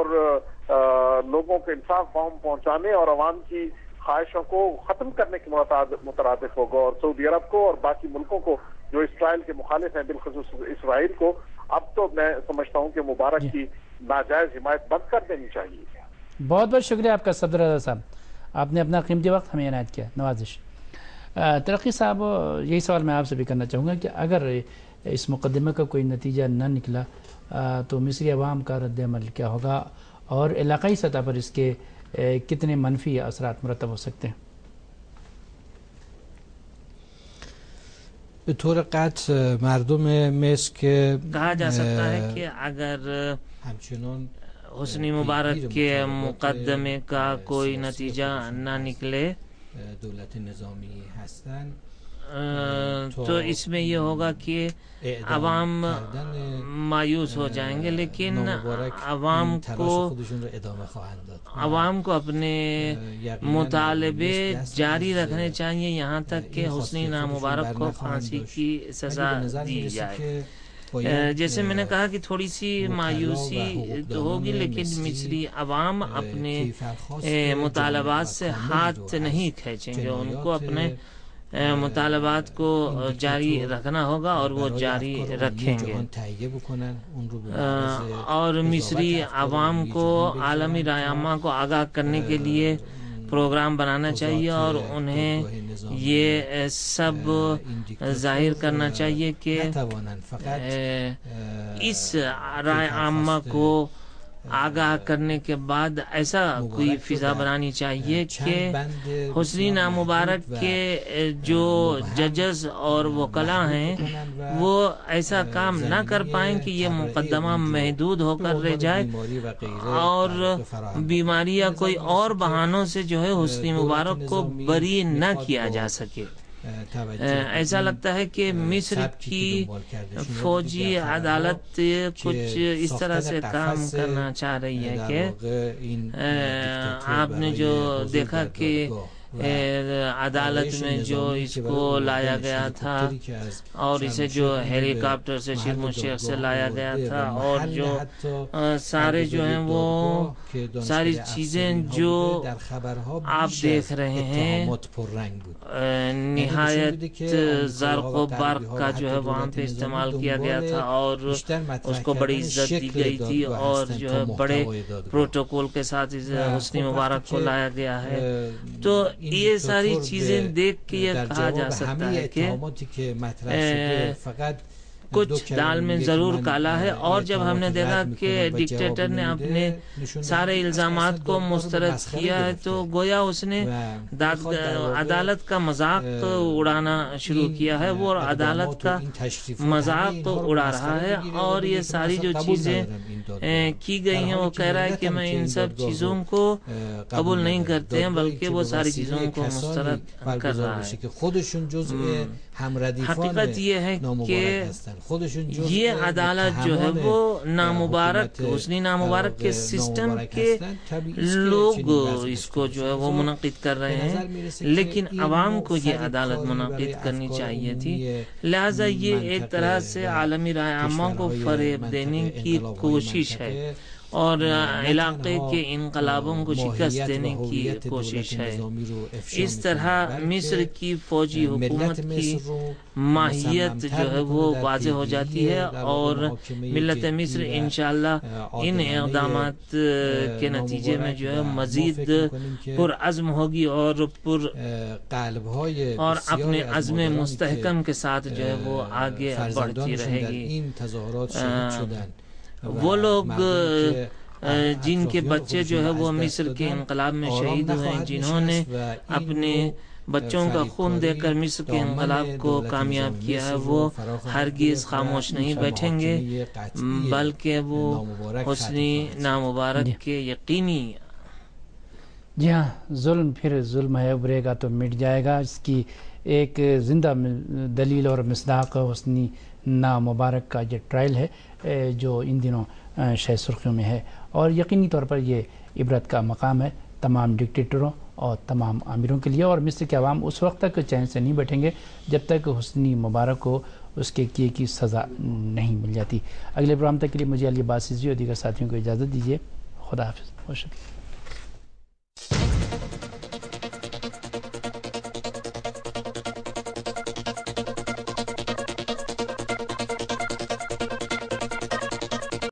لوگوں کو انصاف پہنچانے اور عوام کی خواہشوں کو ختم کرنے کے مترادف ہوگا. اور سعودی عرب کو اور باقی ملکوں کو جو اس ٹرائل کے مخالف ہیں, بالخصوص اسرائیل کو, اب تو میں سمجھتا ہوں کہ مبارک کی ناجائز حمایت بند کر دینی چاہیے. بہت بہت شکریہ آپ کا صدر رضا صاحب, آپ نے اپنا قیمتی وقت ہمیں عنایت کیا. نوازش. ترقی صاحب, یہی سوال میں آپ سے بھی کرنا چاہوں گا کہ اگر اس مقدمے کا کوئی نتیجہ نہ نکلا تو مصری عوام کا رد عمل کیا ہوگا اور علاقائی سطح پر اس کے کتنے منفی اثرات مرتب ہو سکتے ہیں؟ به طور قطع مردم مصر که کہا جا سکتا ہے کہ اگر همچنان حسنی مبارک کے مقدمے کا کوئی نتیجہ نہ نکلے دولت نظامی هستند تو اس میں یہ ہوگا کہ عوام مایوس ہو جائیں گے، لیکن عوام کو اپنے مطالبے جاری رکھنے چاہیے یہاں تک کہ حسنی نامبارک کو پھانسی کی سزا دی جائے. جیسے میں نے کہا کہ تھوڑی سی مایوسی تو ہوگی، لیکن مصری عوام اپنے مطالبات سے ہاتھ نہیں کھینچیں گے. ان کو اپنے مطالبات کو جاری رکھنا ہوگا اور وہ جاری رکھیں گے. اور مصری عوام کو عالمی رائے عامہ کو آگاہ کرنے کے لیے پروگرام بنانا چاہیے اور انہیں یہ سب ظاہر کرنا چاہیے کہ اس رائے عامہ کو آگاہ کرنے کے بعد ایسا کوئی فضا بنانی چاہیے کہ حسنی نامبارک کے جو ججز اور وکلاء ہیں وہ ایسا کام نہ کر پائیں کہ یہ مقدمہ محدود ہو کر رہ جائے اور بیماری یا کوئی اور بہانوں سے جو ہے حسنی مبارک کو بری نہ کیا جا سکے. ایسا لگتا ہے کہ مصر کی فوجی عدالت کچھ اس طرح سے کام کرنا چاہ رہی ہے کہ آپ نے جو دیکھا کہ عدالت میں جو اس کو لایا گیا تھا اور اسے جو ہیلی کاپٹر سے شرم الشیخ سے لایا گیا تھا اور جو سارے جو ہیں وہ ساری چیزیں جو آپ دیکھ رہے ہیں نہایت زرق و برق کا جو ہے وہاں پہ استعمال کیا گیا تھا اور اس کو بڑی عزت دی گئی تھی اور جو ہے بڑے پروٹوکول کے ساتھ حسنی مبارک کو لایا گیا ہے. تو یہ ساری چیزیں دیکھ کے یہ کہا جا سکتا ہے کہ کچھ دال میں ضرور کالا ہے. اور جب ہم نے دیکھا کہ ڈکٹیٹر نے اپنے سارے الزامات کو مسترد کیا ہے تو گویا اس نے عدالت کا مذاق اڑانا شروع کیا ہے. وہ عدالت کا مذاق اڑا رہا ہے اور یہ ساری جو چیزیں کی گئی ہیں وہ کہہ رہا ہے کہ میں ان سب چیزوں کو قبول نہیں کرتے ہیں بلکہ وہ ساری چیزوں کو مسترد کر رہا ہے. حقیقت یہ ہے کہ یہ عدالت جو ہے وہ نامبارک حسنی نامبارک کے سسٹم کے لوگ اس کو جو ہے وہ منعقد کر رہے ہیں، لیکن عوام کو یہ عدالت منعقد کرنی چاہیے تھی. لہذا یہ ایک طرح سے عالمی رائے عامہ کو فریب دینے کی کوشش ہے اور علاقے کے انقلابوں کو شکست دینے کی کوشش ہے. اس طرح مصر کی فوجی حکومت کی ماہیت جو ہے وہ واضح ہو جاتی ہے اور ملت مصر انشاءاللہ ان اقدامات کے نتیجے میں جو ہے مزید پرعزم ہوگی اور اپنے عزم مستحکم کے ساتھ جو ہے وہ آگے بڑھتی رہے گی. وہ لوگ جن کے بچے جو ہے وہ مصر کے انقلاب میں شہید ہوئے ہیں، جنہوں نے اپنے بچوں کا خون دے کر مصر کے انقلاب کو کامیاب کیا ہے، وہ ہرگز خاموش نہیں بیٹھیں گے بلکہ وہ حسنی نامبارک کے یقینی. جی ہاں، ظلم پھر ظلم ہے، ابھرے گا تو مٹ جائے گا. اس کی ایک زندہ دلیل اور مصداق حسنی نامبارک کا یہ ٹرائل ہے جو ان دنوں شہ سرخیوں میں ہے اور یقینی طور پر یہ عبرت کا مقام ہے تمام ڈکٹیٹروں اور تمام آمروں کے لیے. اور مصر کے عوام اس وقت تک چین سے نہیں بیٹھیں گے جب تک حسنی مبارک کو اس کے کیے کی سزا نہیں مل جاتی. اگلے پروگرام تک کے لیے مجھے علی عباس رضوی اور دیگر ساتھیوں کو اجازت دیجیے. خدا حافظ.